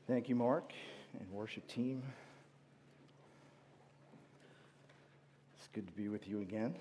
Thank you, Mark and worship team. It's good to be with you again.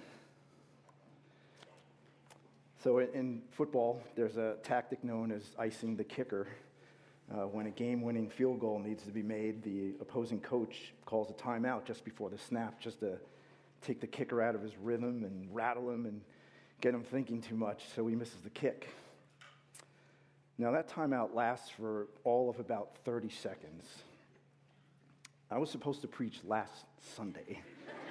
So in football, there's a tactic known as icing the kicker. When a game-winning field goal needs to be made, the opposing coach calls a timeout just before the snap, just to take the kicker out of his rhythm and rattle him and get him thinking too much so he misses the kick. Now, that timeout lasts for all of about 30 seconds. I was supposed to preach last Sunday.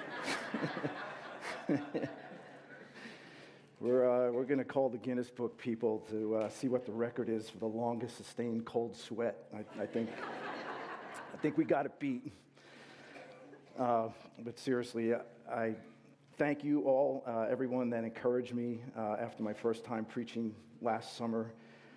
We're going to call the Guinness Book people to see what the record is for the longest sustained cold sweat. I think we got it beat. But seriously, I thank you all, everyone that encouraged me after my first time preaching last summer.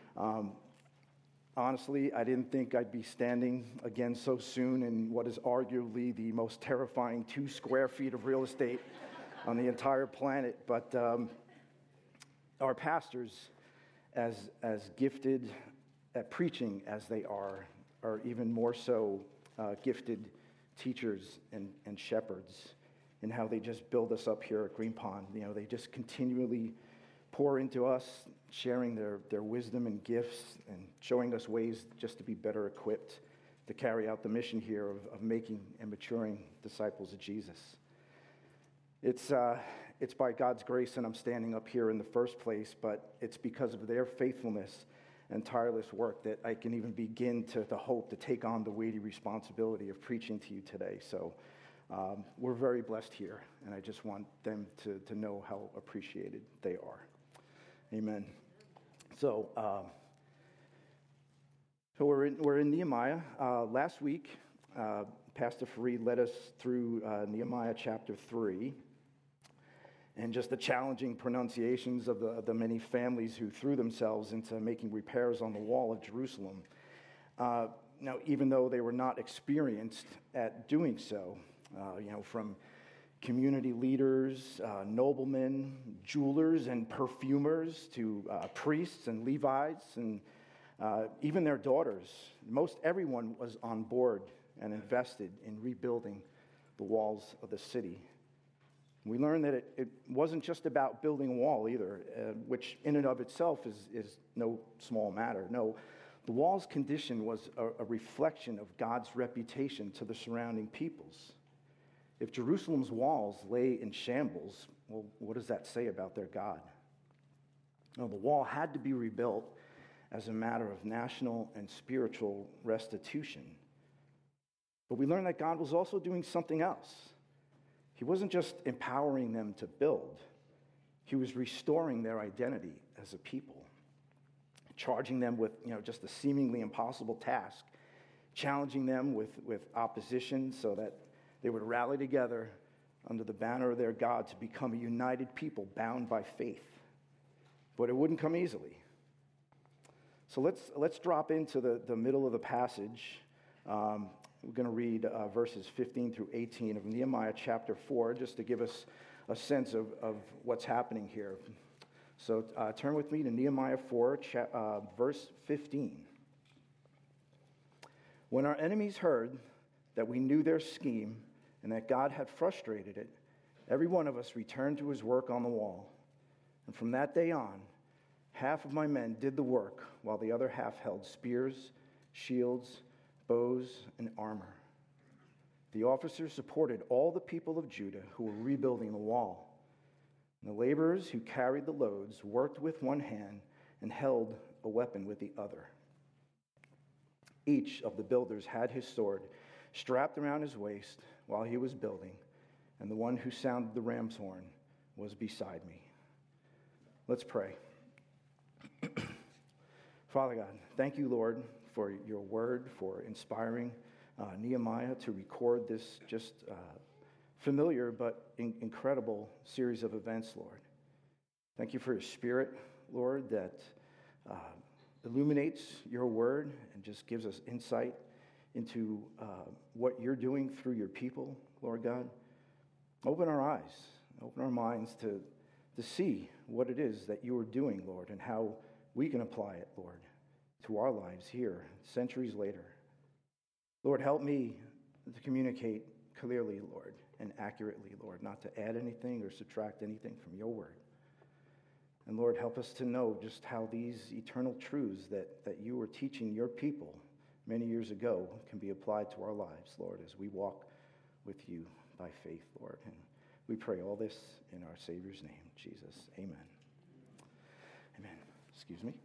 Honestly, I didn't think I'd be standing again so soon in what is arguably the most terrifying 2 square feet of real estate on the entire planet. But our pastors, as gifted at preaching as they are even more so gifted teachers and shepherds in how they just build us up here at Green Pond. You know, they just continually pour into us, sharing their wisdom and gifts and showing us ways just to be better equipped to carry out the mission here of making and maturing disciples of Jesus. It's by God's grace that I'm standing up here in the first place, but it's because of their faithfulness and tireless work that I can even begin to hope to take on the weighty responsibility of preaching to you today. So we're very blessed here, and I just want them to know how appreciated they are. Amen. So we're in Nehemiah. Last week, Pastor Fareed led us through Nehemiah chapter 3, and just the challenging pronunciations of the many families who threw themselves into making repairs on the wall of Jerusalem. Now, even though they were not experienced at doing so, from community leaders, noblemen, jewelers, and perfumers to priests and Levites, and even their daughters. Most everyone was on board and invested in rebuilding the walls of the city. We learned that it wasn't just about building a wall either, which in and of itself is no small matter. No, the wall's condition was a reflection of God's reputation to the surrounding peoples. If Jerusalem's walls lay in shambles, well, what does that say about their God? No, the wall had to be rebuilt as a matter of national and spiritual restitution. But we learned that God was also doing something else. He wasn't just empowering them to build. He was restoring their identity as a people, charging them with just a seemingly impossible task, challenging them with opposition so that they would rally together under the banner of their God to become a united people bound by faith. But it wouldn't come easily. So let's drop into the middle of the passage. We're going to read verses 15 through 18 of Nehemiah chapter 4, just to give us a sense of what's happening here. So turn with me to Nehemiah 4, verse 15. When our enemies heard that we knew their scheme and that God had frustrated it, every one of us returned to his work on the wall. And from that day on, half of my men did the work, while the other half held spears, shields, bows, and armor. The officers supported all the people of Judah who were rebuilding the wall. And the laborers who carried the loads worked with one hand and held a weapon with the other. Each of the builders had his sword strapped around his waist while he was building, and the one who sounded the ram's horn was beside me. Let's pray. Father God, thank you, Lord, for your word, for inspiring Nehemiah to record this just familiar but incredible series of events, Lord. Thank you for your spirit, Lord, that illuminates your word and just gives us insight into what you're doing through your people, Lord God. Open our eyes, open our minds to see what it is that you are doing, Lord, and how we can apply it, Lord, to our lives here, centuries later. Lord, help me to communicate clearly, Lord, and accurately, Lord, not to add anything or subtract anything from your word. And Lord, help us to know just how these eternal truths that you were teaching your people many years ago can be applied to our lives, Lord, as we walk with you by faith, Lord. And we pray all this in our Savior's name, Jesus. Amen. Amen. Excuse me.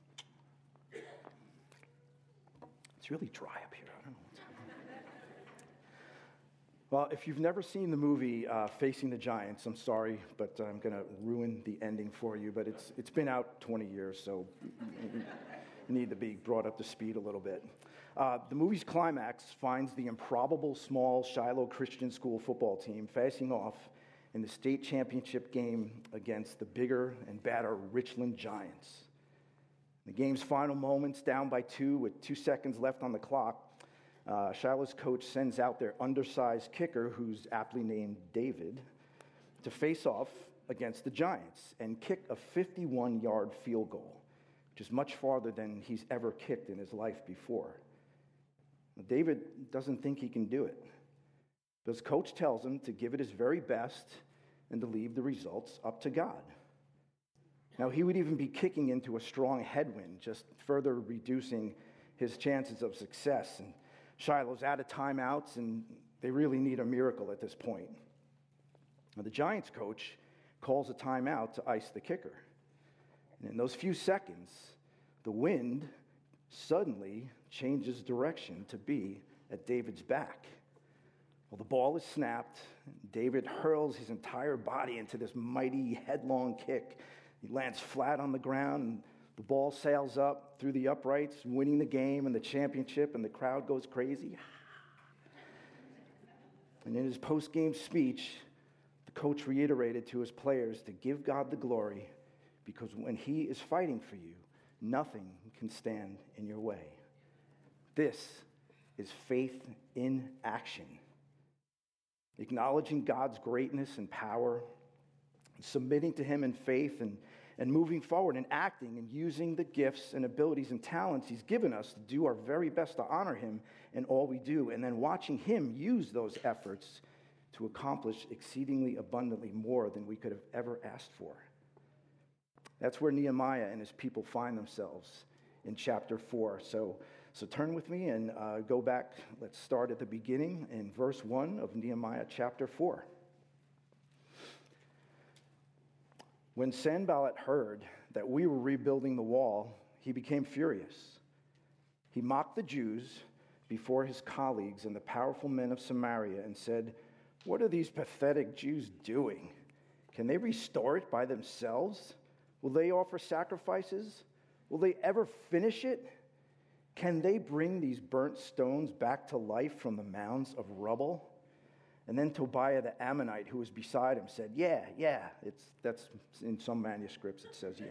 It's really dry up here. I don't know what's going on. Well, if you've never seen the movie Facing the Giants, I'm sorry, but I'm going to ruin the ending for you. But it's been out 20 years, so you need to be brought up to speed a little bit. The movie's climax finds the improbable small Shiloh Christian School football team facing off in the state championship game against the bigger and badder Richland Giants. In the game's final moments, down by 2 with 2 seconds left on the clock, Shiloh's coach sends out their undersized kicker, who's aptly named David, to face off against the Giants and kick a 51-yard field goal, which is much farther than he's ever kicked in his life before. David doesn't think he can do it, but his coach tells him to give it his very best and to leave the results up to God. Now, he would even be kicking into a strong headwind, just further reducing his chances of success. And Shiloh's out of timeouts, and they really need a miracle at this point. Now, the Giants coach calls a timeout to ice the kicker. And in those few seconds, the wind suddenly changes direction to be at David's back. Well, the ball is snapped. David hurls his entire body into this mighty headlong kick. He lands flat on the ground, and the ball sails up through the uprights, winning the game and the championship, and the crowd goes crazy. And in his post-game speech, the coach reiterated to his players to give God the glory, because when he is fighting for you, nothing can stand in your way. This is faith in action. Acknowledging God's greatness and power, submitting to him in faith, and moving forward and acting and using the gifts and abilities and talents he's given us to do our very best to honor him in all we do, and then watching him use those efforts to accomplish exceedingly abundantly more than we could have ever asked for. That's where Nehemiah and his people find themselves in chapter 4. So turn with me and go back. Let's start at the beginning in verse 1 of Nehemiah chapter 4. When Sanballat heard that we were rebuilding the wall, he became furious. He mocked the Jews before his colleagues and the powerful men of Samaria and said, "What are these pathetic Jews doing? Can they restore it by themselves? Will they offer sacrifices? Will they ever finish it? Can they bring these burnt stones back to life from the mounds of rubble?" And then Tobiah the Ammonite, who was beside him, said, Yeah, that's in some manuscripts it says, yeah.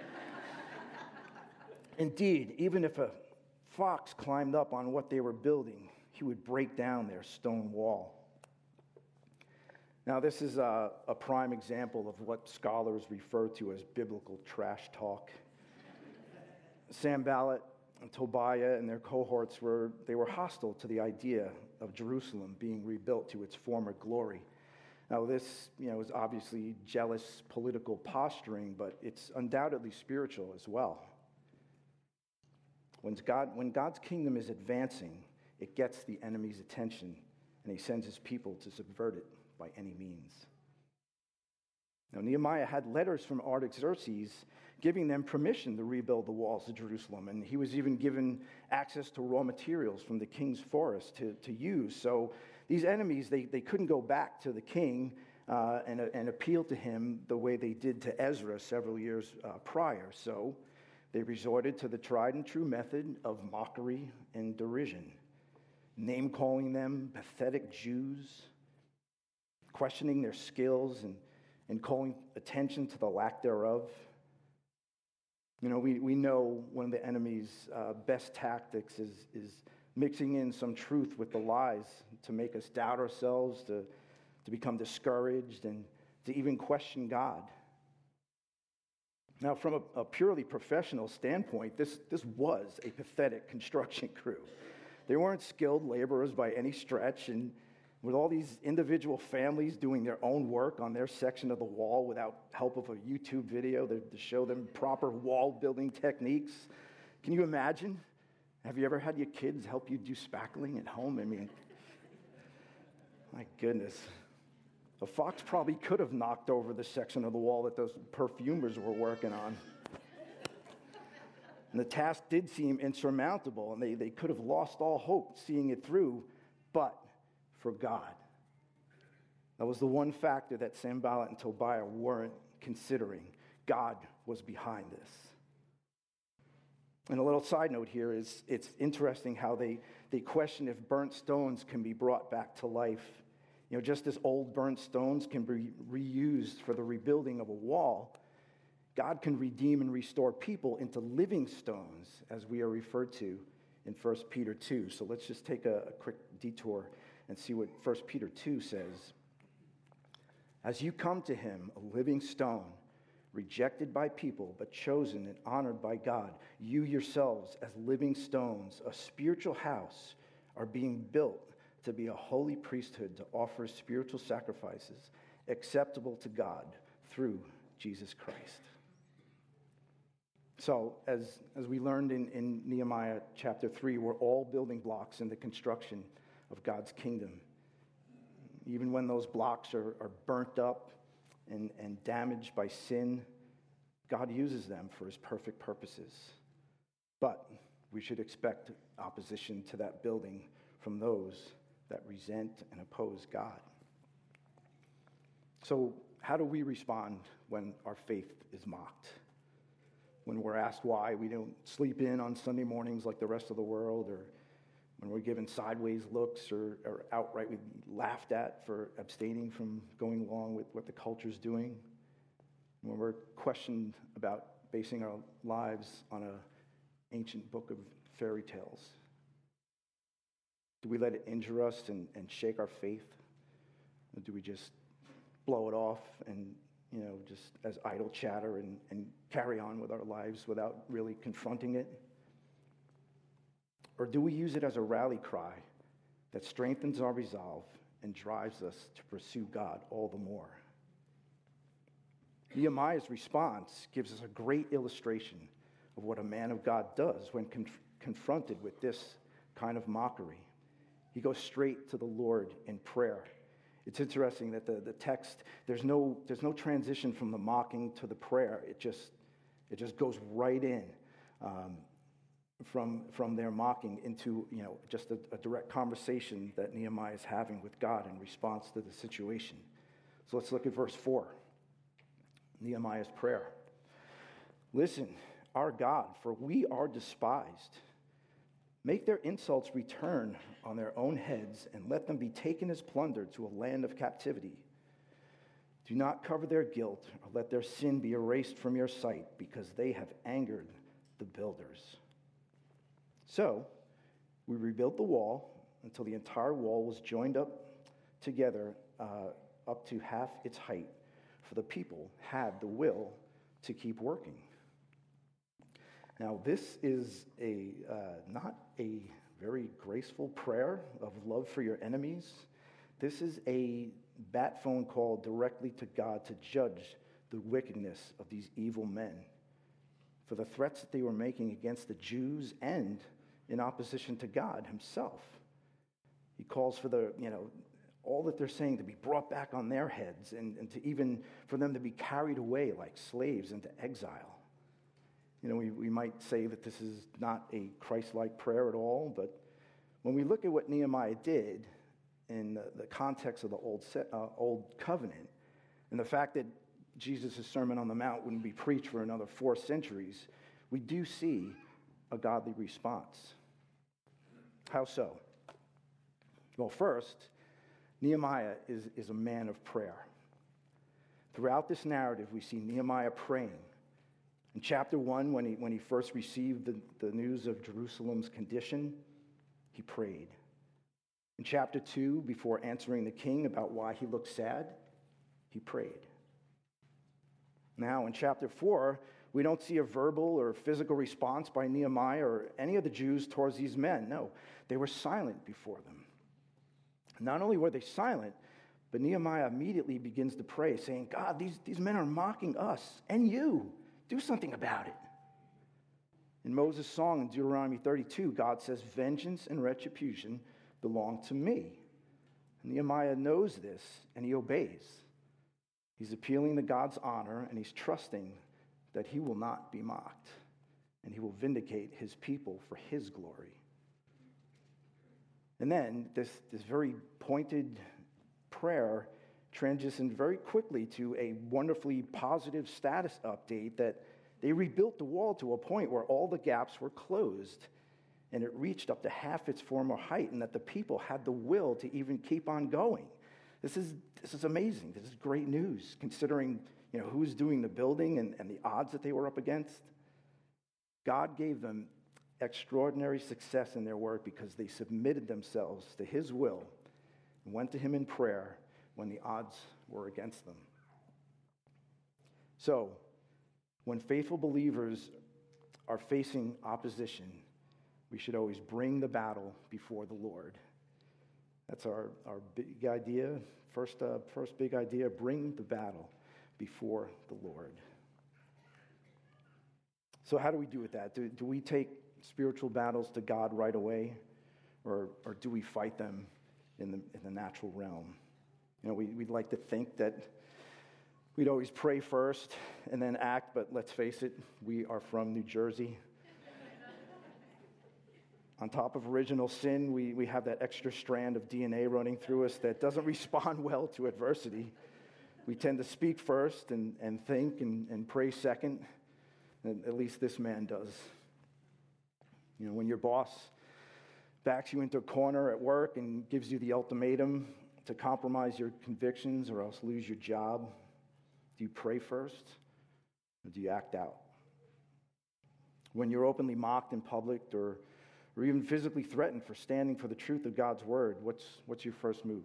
Indeed, even if a fox climbed up on what they were building, he would break down their stone wall. Now, this is a prime example of what scholars refer to as biblical trash talk. Sanballat and Tobiah and their cohorts were hostile to the idea of Jerusalem being rebuilt to its former glory. Now, this, is obviously jealous political posturing, but it's undoubtedly spiritual as well. When God's kingdom is advancing, it gets the enemy's attention, and he sends his people to subvert it by any means. Now, Nehemiah had letters from Artaxerxes giving them permission to rebuild the walls of Jerusalem, and he was even given access to raw materials from the king's forest to use. So these enemies, they couldn't go back to the king and appeal to him the way they did to Ezra several years prior. So they resorted to the tried and true method of mockery and derision, name-calling them pathetic Jews, questioning their skills and calling attention to the lack thereof. We know one of the enemy's best tactics is mixing in some truth with the lies to make us doubt ourselves, to become discouraged, and to even question God. Now, from a purely professional standpoint, this was a pathetic construction crew. They weren't skilled laborers by any stretch, and with all these individual families doing their own work on their section of the wall without help of a YouTube video to show them proper wall building techniques. Can you imagine? Have you ever had your kids help you do spackling at home? I mean, my goodness. A fox probably could have knocked over the section of the wall that those perfumers were working on. And the task did seem insurmountable, and they could have lost all hope seeing it through, but for God. That was the one factor that Sanballat and Tobiah weren't considering. God was behind this. And a little side note here is it's interesting how they question if burnt stones can be brought back to life. You know, just as old burnt stones can be reused for the rebuilding of a wall, God can redeem and restore people into living stones, as we are referred to in 1 Peter 2. So let's just take a quick detour and see what 1 Peter 2 says. As you come to him, a living stone, rejected by people, but chosen and honored by God, you yourselves, as living stones, a spiritual house, are being built to be a holy priesthood to offer spiritual sacrifices acceptable to God through Jesus Christ. So, as we learned in Nehemiah chapter 3, we're all building blocks in the construction of God's kingdom. Even when those blocks are burnt up and damaged by sin, God uses them for his perfect purposes. But we should expect opposition to that building from those that resent and oppose God. So how do we respond when our faith is mocked? When we're asked why we don't sleep in on Sunday mornings like the rest of the world, or when we're given sideways looks or outright laughed at for abstaining from going along with what the culture's doing, when we're questioned about basing our lives on an ancient book of fairy tales. Do we let it injure us and shake our faith? Or do we just blow it off and, just as idle chatter and carry on with our lives without really confronting it? Or do we use it as a rally cry that strengthens our resolve and drives us to pursue God all the more? Nehemiah's response gives us a great illustration of what a man of God does when confronted with this kind of mockery. He goes straight to the Lord in prayer. It's interesting that the text, there's no transition from the mocking to the prayer. It just goes right in from their mocking into just a direct conversation that Nehemiah is having with God in response to the situation. So let's look at verse 4. Nehemiah's prayer. Listen, our God, for we are despised. Make their insults return on their own heads, and let them be taken as plunder to a land of captivity. Do not cover their guilt, or let their sin be erased from your sight, because they have angered the builders. So we rebuilt the wall until the entire wall was joined up together up to half its height, for the people had the will to keep working. Now, this is not a very graceful prayer of love for your enemies. This is a bat phone call directly to God to judge the wickedness of these evil men for the threats that they were making against the Jews and in opposition to God himself. He calls for all that they're saying to be brought back on their heads and to even for them to be carried away like slaves into exile. We might say that this is not a Christ-like prayer at all, but when we look at what Nehemiah did in the context of the Old Covenant, and the fact that Jesus' Sermon on the Mount wouldn't be preached for another 4 centuries, we do see a godly response. How so? Well, first, Nehemiah is a man of prayer. Throughout this narrative, we see Nehemiah praying. In chapter 1, when he first received the news of Jerusalem's condition, he prayed. In chapter 2, before answering the king about why he looked sad, he prayed. Now, in chapter 4, We don't see a verbal or physical response by Nehemiah or any of the Jews towards these men. No, they were silent before them. Not only were they silent, but Nehemiah immediately begins to pray, saying, God, these men are mocking us and you. Do something about it. In Moses' song in Deuteronomy 32, God says, vengeance and retribution belong to me. Nehemiah knows this, and he obeys. He's appealing to God's honor, and he's trusting that he will not be mocked, and he will vindicate his people for his glory. And then this very pointed prayer transitioned very quickly to a wonderfully positive status update that they rebuilt the wall to a point where all the gaps were closed, and it reached up to half its former height, and that the people had the will to even keep on going. This is amazing. This is great news, considering who was doing the building and the odds that they were up against. God gave them extraordinary success in their work because they submitted themselves to his will and went to him in prayer when the odds were against them. So, when faithful believers are facing opposition, we should always bring the battle before the Lord. That's our big idea. First big idea, bring the battle before the Lord. So how do we do with that? Do we take spiritual battles to God right away? Or do we fight them in the natural realm? We'd like to think that we'd always pray first and then act, but let's face it, we are from New Jersey. On top of original sin, we have that extra strand of DNA running through us that doesn't respond well to adversity. We tend to speak first and think and pray second. At least this man does. When your boss backs you into a corner at work and gives you the ultimatum to compromise your convictions or else lose your job, do you pray first or do you act out? When you're openly mocked in public or even physically threatened for standing for the truth of God's word, what's your first move?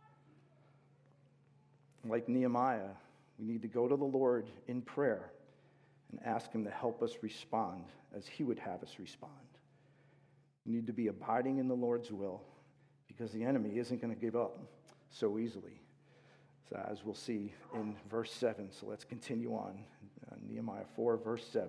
Like Nehemiah, we need to go to the Lord in prayer and ask him to help us respond as he would have us respond. We need to be abiding in the Lord's will because the enemy isn't going to give up so easily, so as we'll see in verse 7. So let's continue on. Nehemiah 4, verse 7.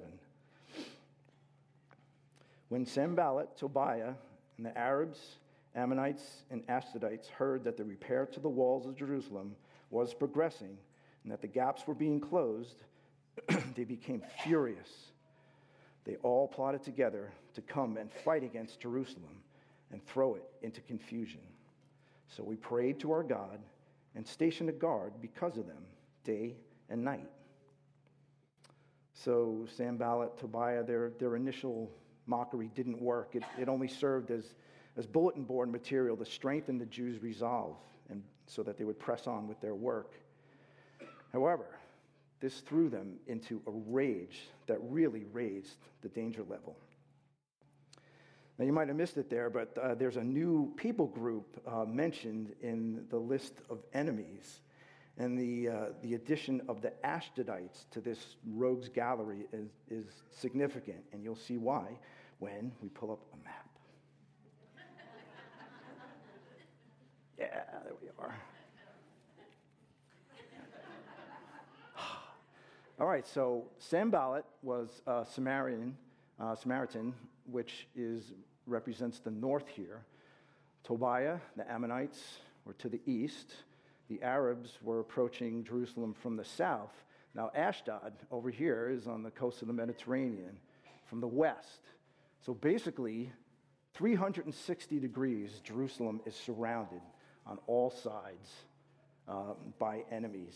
When Sanballat, Tobiah, and the Arabs, Ammonites, and Ashdodites heard that the repair to the walls of Jerusalem was progressing and that the gaps were being closed, they became furious. They all plotted together to come and fight against Jerusalem and throw it into confusion. So we prayed to our God and stationed a guard because of them, day and night. So Sanballat, Tobiah, their initial mockery didn't work. It only served as bulletin board material to strengthen the Jews' resolve and so that they would press on with their work. However, this threw them into a rage that really raised the danger level. Now, you might have missed it there, but there's a new people group mentioned in the list of enemies. And the addition of the Ashdodites to this rogues gallery is significant, and you'll see why when we pull up a map. Yeah, there we are. All right, so Sanballat was a Samaritan, which represents the north here. Tobiah, the Ammonites, were to the east. The Arabs were approaching Jerusalem from the south. Now, Ashdod over here is on the coast of the Mediterranean from the west. So basically, 360 degrees, Jerusalem is surrounded on all sides by enemies.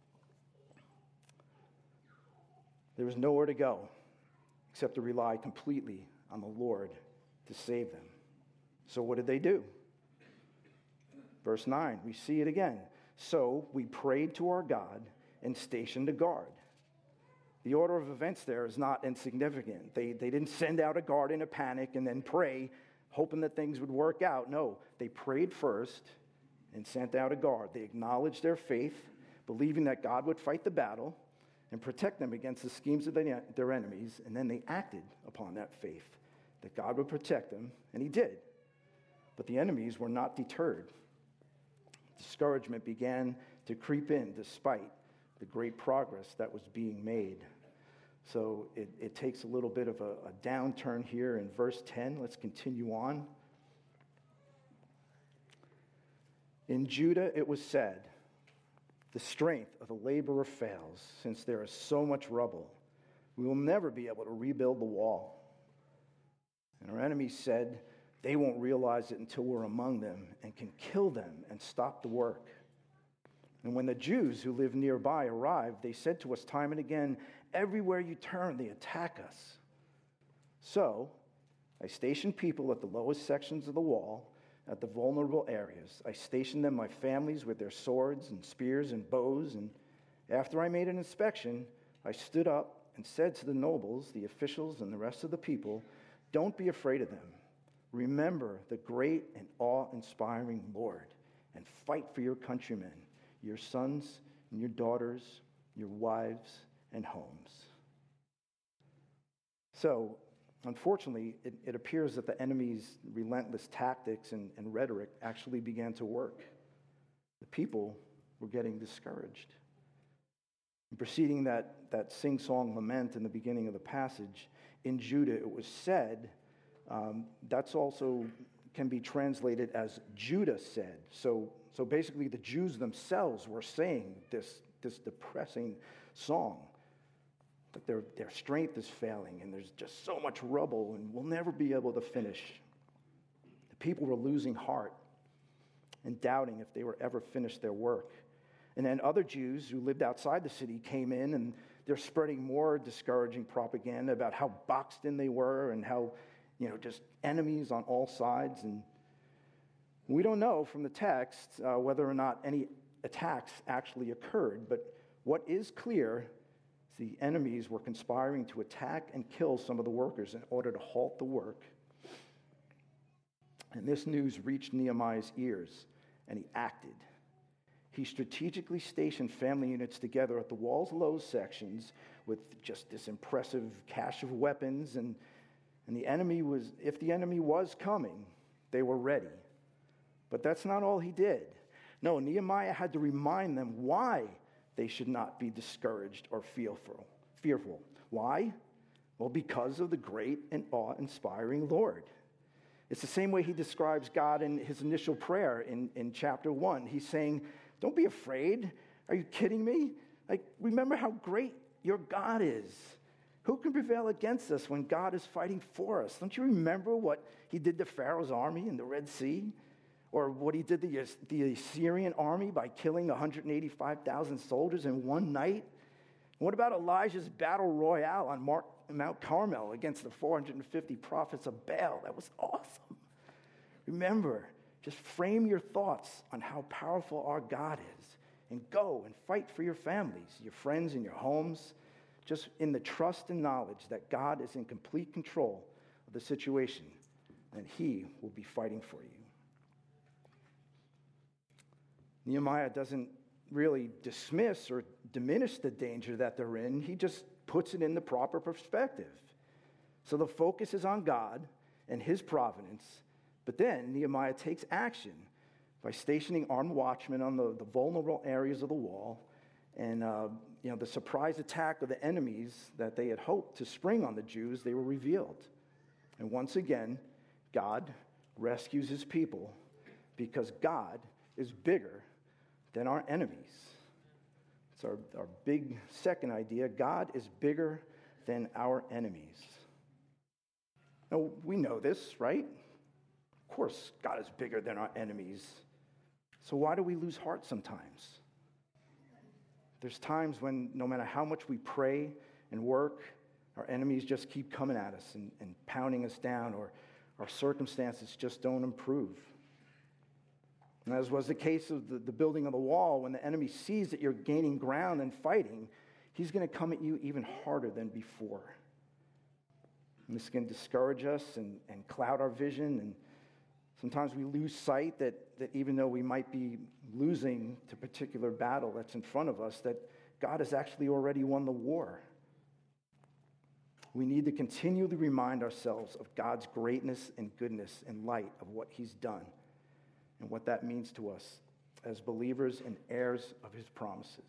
There was nowhere to go except to rely completely on the Lord to save them. So what did they do? Verse 9, we see it again. So we prayed to our God and stationed a guard. The order of events there is not insignificant. They didn't send out a guard in a panic and then pray, hoping that things would work out. No, they prayed first and sent out a guard. They acknowledged their faith, believing that God would fight the battle, and protect them against the schemes of their enemies. And then they acted upon that faith, that God would protect them, and he did. But the enemies were not deterred. Discouragement began to creep in despite the great progress that was being made. So it takes a little bit of a downturn here in verse 10. Let's continue on. In Judah it was said, the strength of the laborer fails, since there is so much rubble. We will never be able to rebuild the wall. And our enemies said, they won't realize it until we're among them and can kill them and stop the work. And when the Jews who lived nearby arrived, they said to us time and again, everywhere you turn, they attack us. So I stationed people at the lowest sections of the wall, at the vulnerable areas. I stationed them, my families, with their swords and spears and bows. And after I made an inspection, I stood up and said to the nobles, the officials, and the rest of the people, don't be afraid of them. Remember the great and awe-inspiring Lord, and fight for your countrymen, your sons and your daughters, your wives and homes. So, unfortunately, it appears that the enemy's relentless tactics and rhetoric actually began to work. The people were getting discouraged. And preceding that sing-song lament in the beginning of the passage, in Judah it was said, that's also can be translated as Judah said. So basically the Jews themselves were saying this depressing song, that their strength is failing and there's just so much rubble and we'll never be able to finish. The people were losing heart and doubting if they would ever finish their work. And then other Jews who lived outside the city came in and they're spreading more discouraging propaganda about how boxed in they were and how, just enemies on all sides. And we don't know from the text whether or not any attacks actually occurred, but what is clear is the enemies were conspiring to attack and kill some of the workers in order to halt the work. And this news reached Nehemiah's ears, and he acted. He strategically stationed family units together at the wall's low sections with just this impressive cache of weapons, and if the enemy was coming, they were ready. But that's not all he did. No, Nehemiah had to remind them why they should not be discouraged or fearful. Why? Well, because of the great and awe-inspiring Lord. It's the same way he describes God in his initial prayer in chapter 1. He's saying, don't be afraid. Are you kidding me? Remember how great your God is. Who can prevail against us when God is fighting for us? Don't you remember what he did to Pharaoh's army in the Red Sea? Or what he did to the Assyrian army by killing 185,000 soldiers in one night? What about Elijah's battle royale on Mount Carmel against the 450 prophets of Baal? That was awesome. Remember, just frame your thoughts on how powerful our God is and go and fight for your families, your friends, and your homes, just in the trust and knowledge that God is in complete control of the situation and he will be fighting for you. Nehemiah doesn't really dismiss or diminish the danger that they're in. He just puts it in the proper perspective. So the focus is on God and his providence. But then Nehemiah takes action by stationing armed watchmen on the vulnerable areas of the wall. And the surprise attack of the enemies that they had hoped to spring on the Jews, they were revealed. And once again, God rescues his people because God is bigger than our enemies. It's our big second idea. God is bigger than our enemies. Now, we know this, right? Of course, God is bigger than our enemies. So why do we lose heart sometimes? There's times when no matter how much we pray and work, our enemies just keep coming at us and pounding us down, or our circumstances just don't improve. And as was the case of the building of the wall, when the enemy sees that you're gaining ground and fighting, he's going to come at you even harder than before. And this can discourage us and cloud our vision. And sometimes we lose sight that even though we might be losing to a particular battle that's in front of us, that God has actually already won the war. We need to continually remind ourselves of God's greatness and goodness in light of what he's done and what that means to us as believers and heirs of his promises.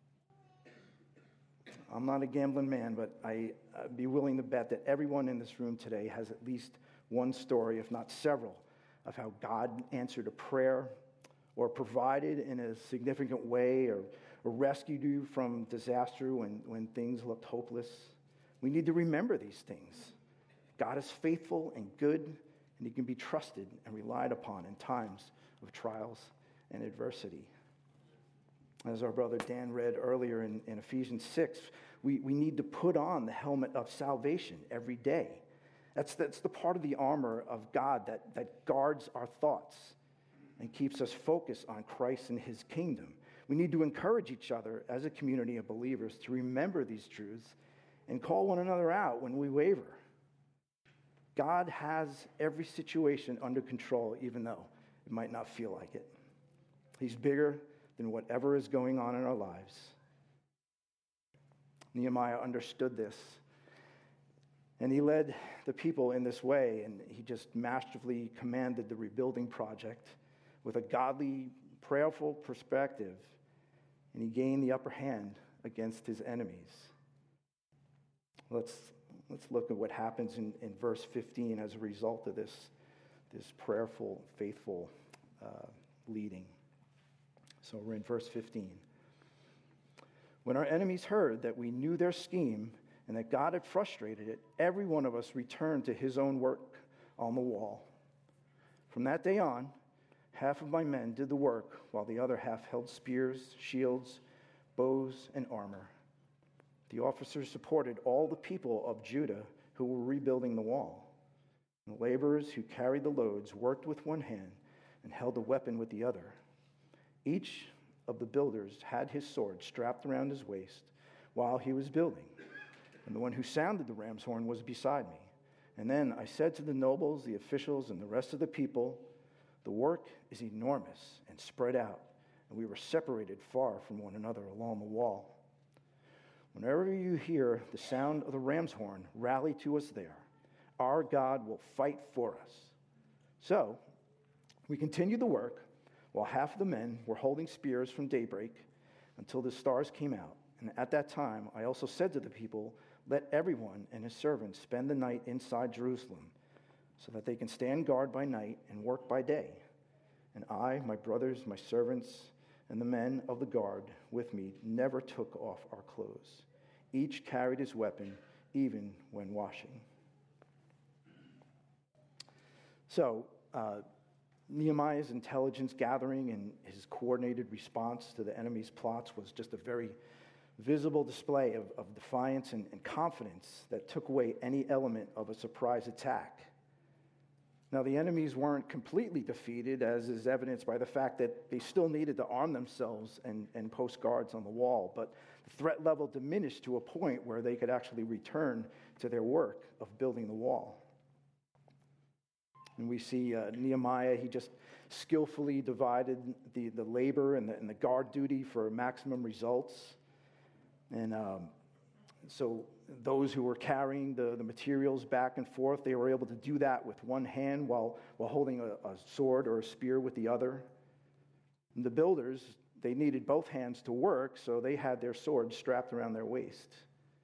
I'm not a gambling man, but I'd be willing to bet that everyone in this room today has at least one story, if not several, of how God answered a prayer or provided in a significant way or rescued you from disaster when things looked hopeless. We need to remember these things. God is faithful and good, and he can be trusted and relied upon in times of trials and adversity. As our brother Dan read earlier in Ephesians 6, we need to put on the helmet of salvation every day. That's the part of the armor of God that guards our thoughts and keeps us focused on Christ and his kingdom. We need to encourage each other as a community of believers to remember these truths and call one another out when we waver. God has every situation under control, even though it might not feel like it. He's bigger than whatever is going on in our lives. Nehemiah understood this, and he led the people in this way, and he just masterfully commanded the rebuilding project with a godly, prayerful perspective, and he gained the upper hand against his enemies. Let's look at what happens in verse 15 as a result of this prayerful, faithful leading. So we're in verse 15. When our enemies heard that we knew their scheme and that God had frustrated it, every one of us returned to his own work on the wall. From that day on, half of my men did the work, while the other half held spears, shields, bows, and armor. The officers supported all the people of Judah who were rebuilding the wall. The laborers who carried the loads worked with one hand and held a weapon with the other. Each of the builders had his sword strapped around his waist while he was building, and the one who sounded the ram's horn was beside me. And then I said to the nobles, the officials, and the rest of the people, the work is enormous and spread out, and we were separated far from one another along the wall. Whenever you hear the sound of the ram's horn, rally to us there. Our God will fight for us. So we continued the work, while half of the men were holding spears from daybreak until the stars came out. And at that time, I also said to the people, let everyone and his servants spend the night inside Jerusalem, so that they can stand guard by night and work by day. And I, my brothers, my servants, and the men of the guard with me never took off our clothes. Each carried his weapon, even when washing. So, Nehemiah's intelligence gathering and his coordinated response to the enemy's plots was just a very visible display of defiance and confidence that took away any element of a surprise attack. Now, the enemies weren't completely defeated, as is evidenced by the fact that they still needed to arm themselves and post guards on the wall, but the threat level diminished to a point where they could actually return to their work of building the wall. And we see Nehemiah, he just skillfully divided the labor and the guard duty for maximum results. And so those who were carrying the materials back and forth, they were able to do that with one hand while holding a sword or a spear with the other. And the builders, they needed both hands to work, so they had their swords strapped around their waist.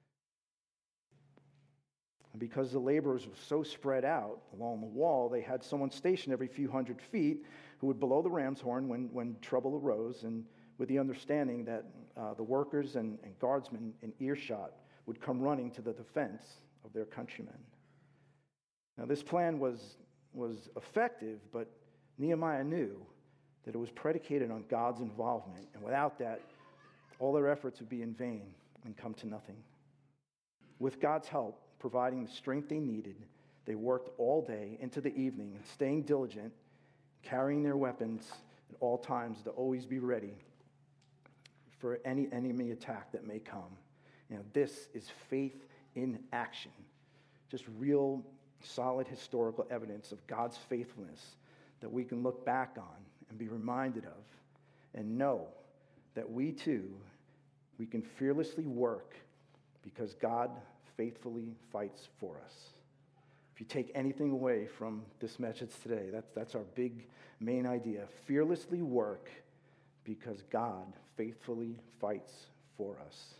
And because the laborers were so spread out along the wall, they had someone stationed every few hundred feet who would blow the ram's horn when trouble arose, and with the understanding that the workers and guardsmen in earshot would come running to the defense of their countrymen. Now, this plan was effective, but Nehemiah knew that it was predicated on God's involvement, and without that, all their efforts would be in vain and come to nothing. With God's help, providing the strength they needed, they worked all day into the evening, staying diligent, carrying their weapons at all times to always be ready for any enemy attack that may come. This is faith in action. Just real, solid historical evidence of God's faithfulness that we can look back on and be reminded of and know that we too we can fearlessly work because God faithfully fights for us. If you take anything away from this message today, that's our big main idea. Fearlessly work because God faithfully fights for us.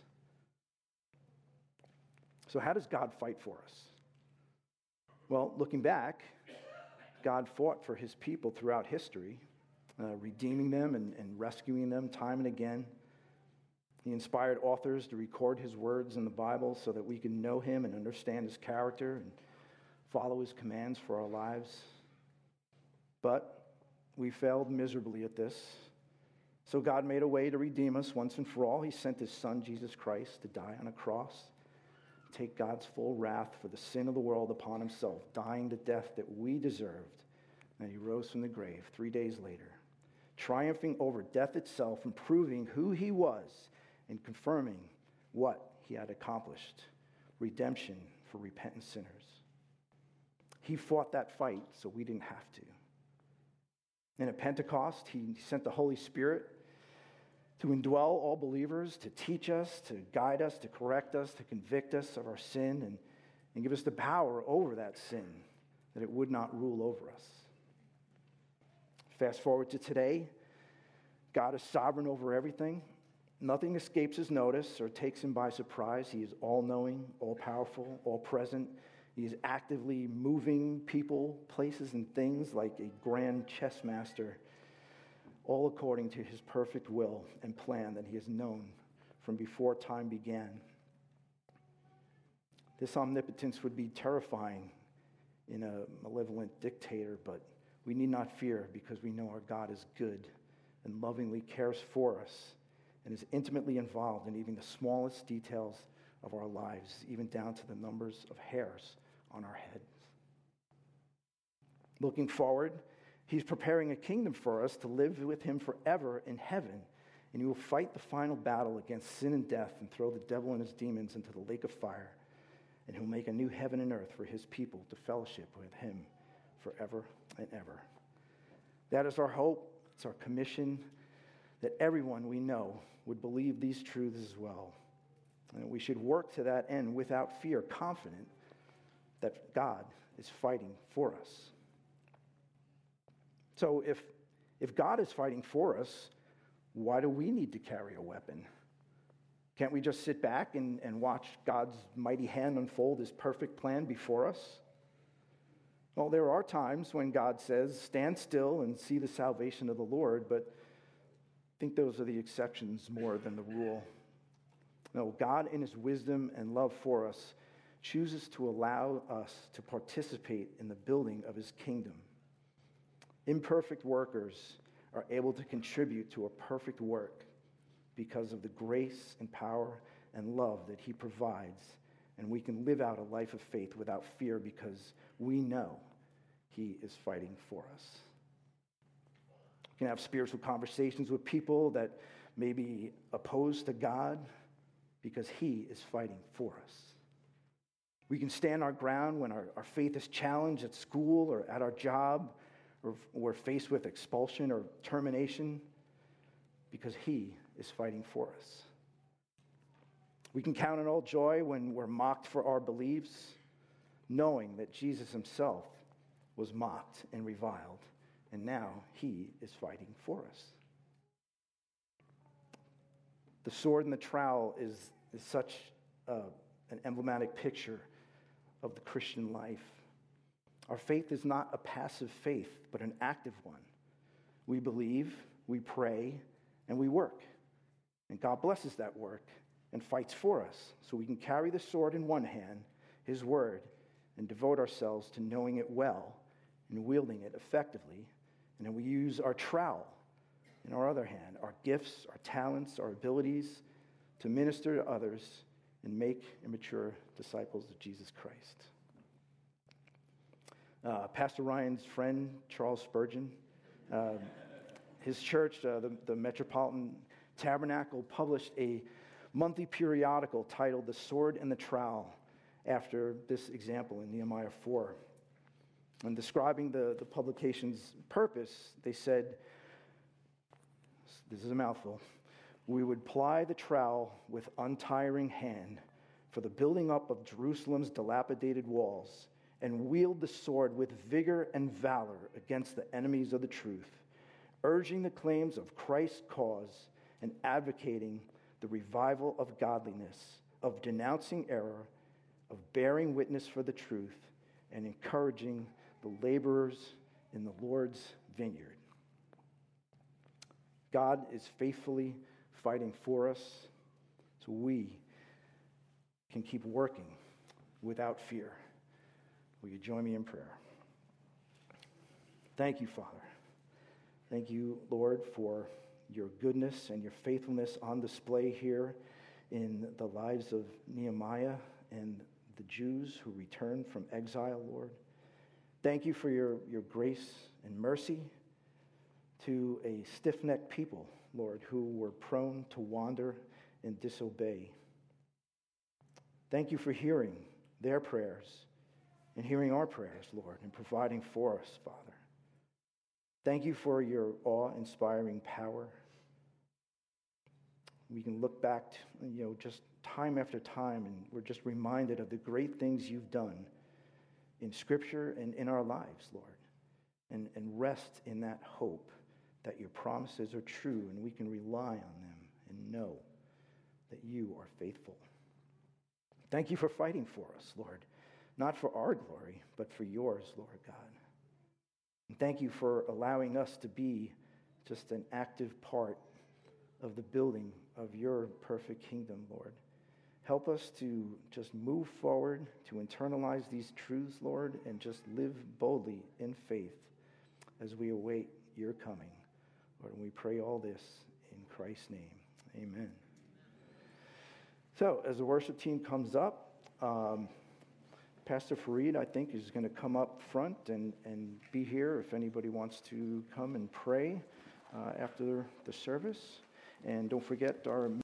So how does God fight for us? Well, looking back, God fought for his people throughout history, redeeming them and rescuing them time and again. He inspired authors to record his words in the Bible so that we can know him and understand his character and follow his commands for our lives. But we failed miserably at this. So God made a way to redeem us once and for all. He sent his son, Jesus Christ, to die on a cross, take God's full wrath for the sin of the world upon himself, dying the death that we deserved. And he rose from the grave 3 days later, triumphing over death itself and proving who he was and confirming what he had accomplished, redemption for repentant sinners. He fought that fight so we didn't have to. And at Pentecost, he sent the Holy Spirit to indwell all believers, to teach us, to guide us, to correct us, to convict us of our sin, and give us the power over that sin, that it would not rule over us. Fast forward to today, God is sovereign over everything. Nothing escapes his notice or takes him by surprise. He is all-knowing, all-powerful, all-present. He is actively moving people, places, and things like a grand chess master, all according to his perfect will and plan that he has known from before time began. This omnipotence would be terrifying in a malevolent dictator, but we need not fear because we know our God is good and lovingly cares for us and is intimately involved in even the smallest details of our lives, even down to the numbers of hairs on our heads. Looking forward, he's preparing a kingdom for us to live with him forever in heaven, and he will fight the final battle against sin and death and throw the devil and his demons into the lake of fire, and he'll make a new heaven and earth for his people to fellowship with him forever and ever. That is our hope. It's our commission, that everyone we know would believe these truths as well. And we should work to that end without fear, confident that God is fighting for us. So if God is fighting for us, why do we need to carry a weapon? Can't we just sit back and watch God's mighty hand unfold his perfect plan before us? Well, there are times when God says, stand still and see the salvation of the Lord, but I think those are the exceptions more than the rule. No, God in his wisdom and love for us chooses to allow us to participate in the building of his kingdom. Imperfect workers are able to contribute to a perfect work because of the grace and power and love that he provides, and we can live out a life of faith without fear because we know he is fighting for us. We can have spiritual conversations with people that may be opposed to God because he is fighting for us. We can stand our ground when our faith is challenged at school or at our job, or we're faced with expulsion or termination because he is fighting for us. We can count on all joy when we're mocked for our beliefs, knowing that Jesus himself was mocked and reviled, and now he is fighting for us. The sword and the trowel is such an emblematic picture of the Christian life. Our faith is not a passive faith, but an active one. We believe, we pray, and we work. And God blesses that work and fights for us so we can carry the sword in one hand, his word, and devote ourselves to knowing it well and wielding it effectively. And then we use our trowel in our other hand, our gifts, our talents, our abilities to minister to others and make and mature disciples of Jesus Christ. Pastor Ryan's friend, Charles Spurgeon, his church, the Metropolitan Tabernacle, published a monthly periodical titled The Sword and the Trowel after this example in Nehemiah 4. And describing the publication's purpose, they said, this is a mouthful, we would ply the trowel with untiring hand for the building up of Jerusalem's dilapidated walls, and wield the sword with vigor and valor against the enemies of the truth, urging the claims of Christ's cause and advocating the revival of godliness, of denouncing error, of bearing witness for the truth, and encouraging the laborers in the Lord's vineyard. God is faithfully fighting for us, so we can keep working without fear. Will you join me in prayer? Thank you, Father. Thank you, Lord, for your goodness and your faithfulness on display here in the lives of Nehemiah and the Jews who returned from exile, Lord. Thank you for your grace and mercy to a stiff-necked people, Lord, who were prone to wander and disobey. Thank you for hearing their prayers and hearing our prayers, Lord, and providing for us, Father. Thank you for your awe-inspiring power. We can look back, just time after time, and we're just reminded of the great things you've done in Scripture and in our lives, Lord, and rest in that hope that your promises are true and we can rely on them and know that you are faithful. Thank you for fighting for us, Lord, not for our glory, but for yours, Lord God. And thank you for allowing us to be just an active part of the building of your perfect kingdom, Lord. Help us to just move forward, to internalize these truths, Lord, and just live boldly in faith as we await your coming. Lord, and we pray all this in Christ's name. Amen. So, as the worship team comes up, Pastor Fareed, I think, is going to come up front and be here if anybody wants to come and pray after the service. And don't forget our